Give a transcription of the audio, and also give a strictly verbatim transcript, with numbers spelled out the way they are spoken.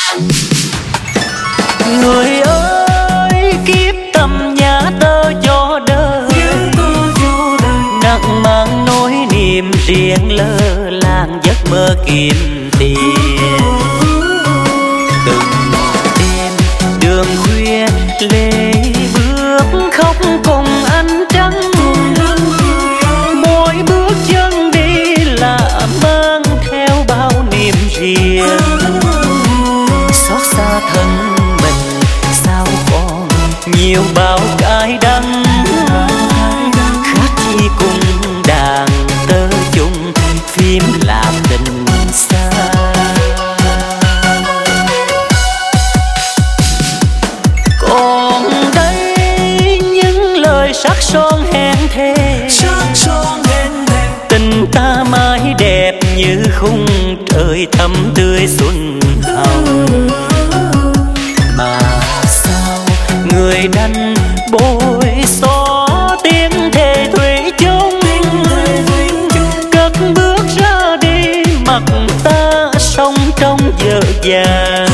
Người ơi kiếp tâm nhà tơ cho đời, nặng mang nỗi niềm riêng lơ làng giấc mơ kiếm tiền. Từng đêm đường khuya lê bước khóc cùng ánh trăng, mỗi bước chân đi là mang theo bao niềm riêng. Xót xa thân mình sao còn nhiều bao cái đắng, khát chi cùng đàn tơ chung phim là tình xa. Còn đây những lời sắc son hẹn thề, tình ta mãi đẹp như khung trời thắm tươi xuân hồng. Mà sao người đành bối xó tiếng thề thủy chung, cất bước ra đi mặc ta sống trong dở dàng.